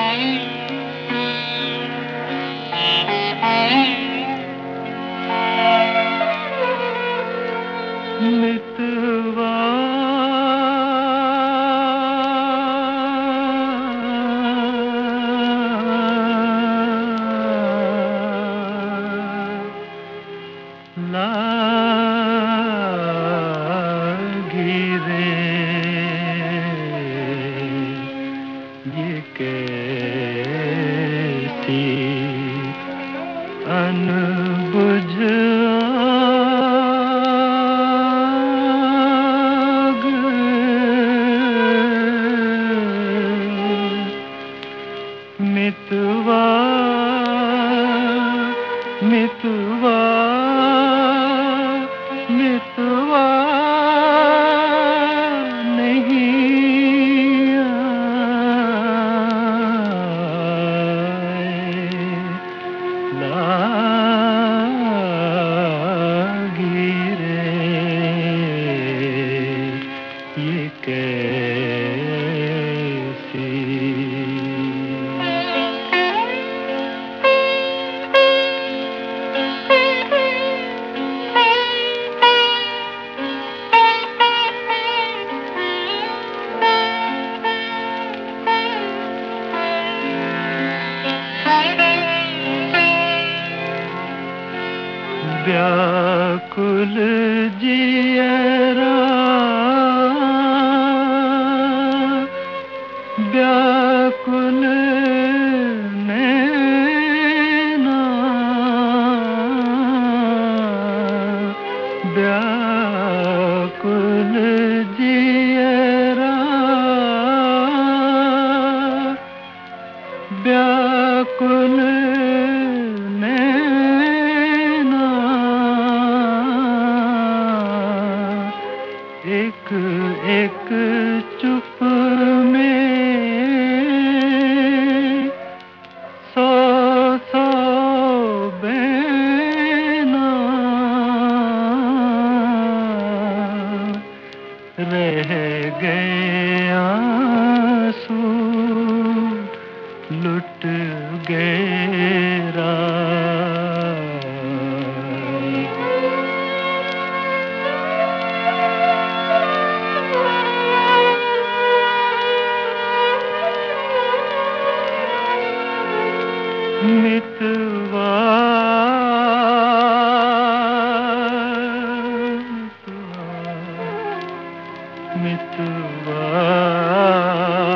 मितवा लागी रे ये कैसी अनबुझ आग, मितवा मितवा मितवा नहीं आए, लागी रे ये कैसी। व्याकुल जियरा व्याकुल नैना, व्याकुल जियरा व्याकुल नैना, एक एक चुप में सौ सौ बैना, रह गए आंसू लुट गए राह, मितवा मितवा।